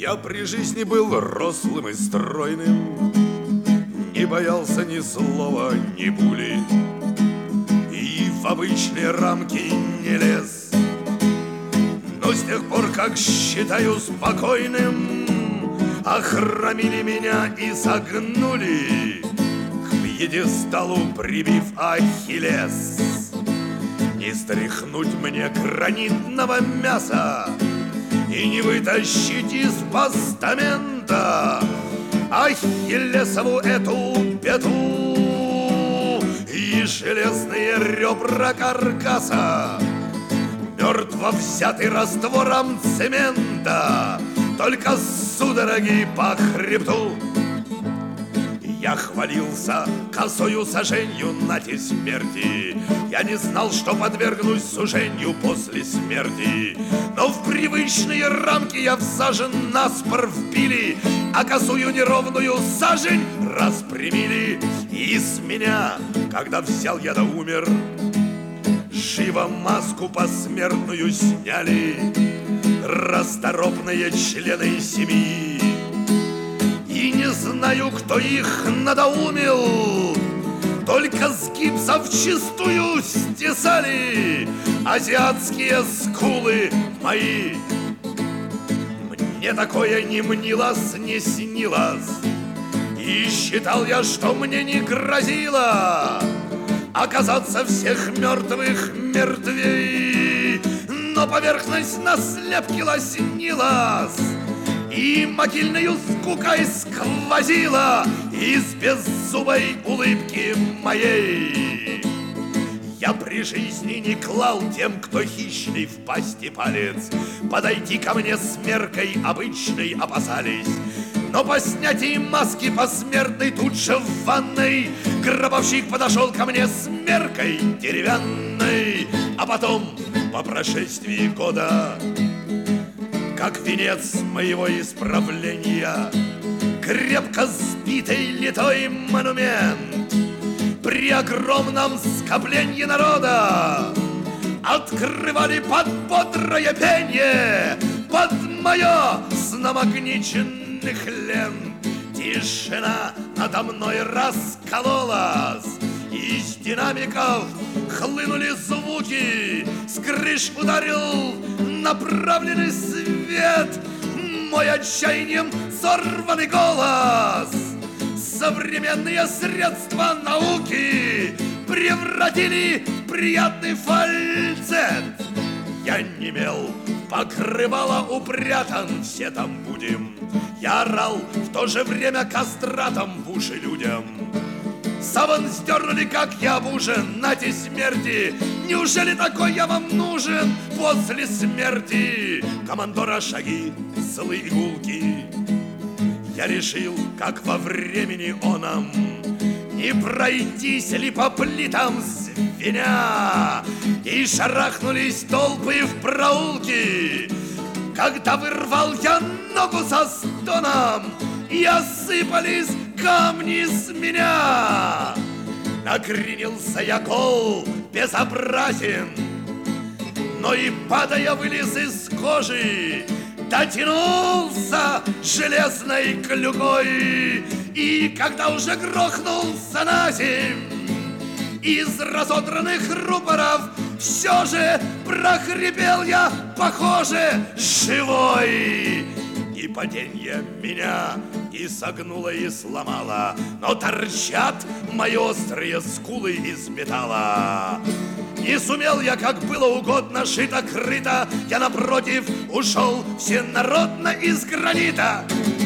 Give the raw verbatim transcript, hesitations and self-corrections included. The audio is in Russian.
Я при жизни был рослым и стройным, не боялся ни слова, ни пули, и в обычные рамки не лез. Но с тех пор, как считаю спокойным, охромили меня и согнули, к пьедесталу прибив Ахиллес. Не стряхнуть мне гранитного мяса и не вытащить из постамента Ахиллесову эту петлу и железные ребра каркаса, мертво взятый раствором цемента, только судороги по хребту. Я хвалился косою соженью нати смерти. Я не знал, что подвергнусь сужению после смерти. Но в привычные рамки я всажен наспор вбили, а косую неровную сажень распрямили. И с меня, когда взял я да умер, живо маску посмертную сняли расторопные члены семьи. И не знаю, кто их надоумил, только с гипса вчистую стесали азиатские скулы мои. Мне такое не мнилось, не снилось, и считал я, что мне не грозило оказаться всех мертвых мертвей. Но поверхность на слепке лоснилась, и могильною скукой сквозила из беззубой улыбки моей. Я при жизни не клал тем, кто хищный в пасти палец, подойти ко мне с меркой обычной опасались. Но по снятии маски посмертной тут же в ванной гробовщик подошел ко мне с меркой деревянной. А потом, по прошествии года, как венец моего исправления, крепко сбитый литой монумент при огромном скоплении народа открывали под бодрое пение, под мое с намагниченных лент. Тишина надо мной раскололась, из динамиков хлынули звуки, с крыш ударил направленный свет, мой отчаянием сорванный голос. Современные средства науки превратили в приятный фальцет. Я немел, покрывало упрятан, все там будем. Я орал, в то же время кастратом в уши людям. Саван сдернули, как я обужен, нате смерти. Неужели такой я вам нужен после смерти? Командора шаги, злые игулки. Я решил, как во времени оном, не пройтись ли по плитам звеня. И шарахнулись толпы в проулки, когда вырвал я ногу со стоном, и осыпались камни с меня. Накренился я гол, безобразен, но и падая вылез из кожи, дотянулся железной клюкой. И когда уже грохнулся на земь, из разодранных рупоров все же прохрипел я, похоже, живой. И паденье меня и согнуло, и сломало, но торчат мои острые скулы из металла. Не сумел я, как было угодно, шито-крыто, я напротив ушел всенародно из гранита.